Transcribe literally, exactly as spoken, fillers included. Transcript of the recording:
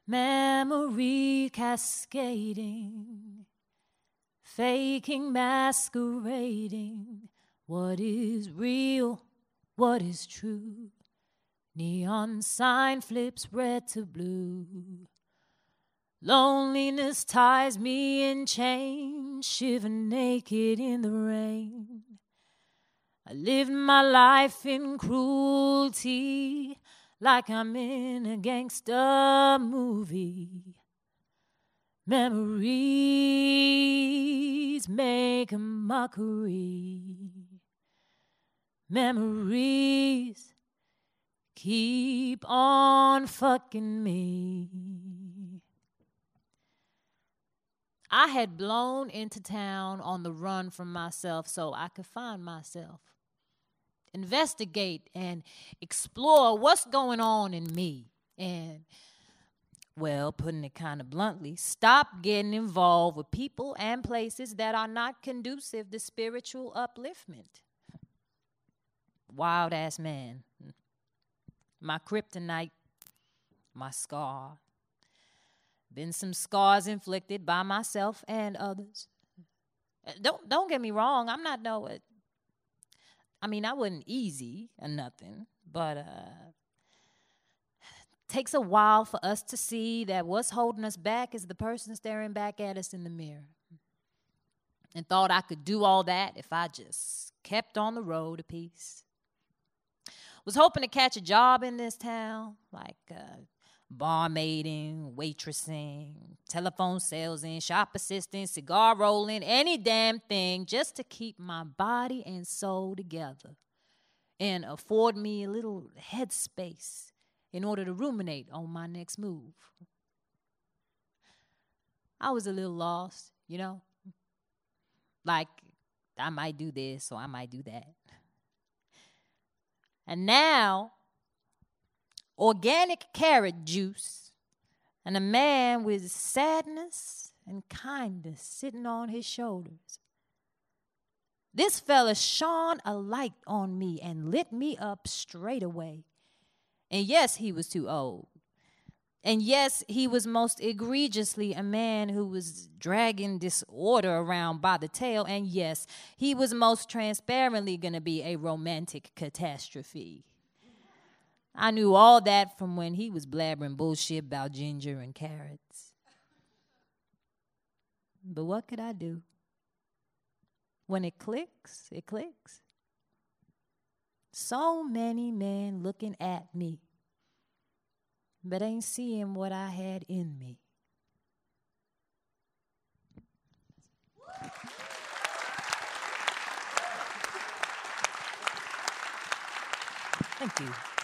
Memory cascading, faking, masquerading. What is real? What is true? Neon sign flips red to blue. Loneliness ties me in chains, shiver naked in the rain. I lived my life in cruelty, like I'm in a gangster movie. Memories make a mockery. Memories keep on fucking me. I had blown into town on the run from myself so I could find myself, investigate and explore what's going on in me, and, well, putting it kind of bluntly, stop getting involved with people and places that are not conducive to spiritual upliftment. Wild-ass man. My kryptonite, my scar. Been some scars inflicted by myself and others. Don't don't get me wrong, I'm not no... I mean, I wasn't easy or nothing, but uh, takes a while for us to see that what's holding us back is the person staring back at us in the mirror. And thought I could do all that if I just kept on the road a piece. Was hoping to catch a job in this town, like uh, barmaiding, waitressing, telephone salesing, shop assistant, cigar rolling, any damn thing just to keep my body and soul together and afford me a little headspace in order to ruminate on my next move. I was a little lost, you know? Like, I might do this or I might do that. And now, organic carrot juice and a man with sadness and kindness sitting on his shoulders. This fella shone a light on me and lit me up straight away. And yes, he was too old. And yes, he was most egregiously a man who was dragging disorder around by the tail. And yes, he was most transparently going to be a romantic catastrophe. I knew all that from when he was blabbering bullshit about ginger and carrots. But what could I do? When it clicks, it clicks. So many men looking at me, but ain't seeing what I had in me. Thank you.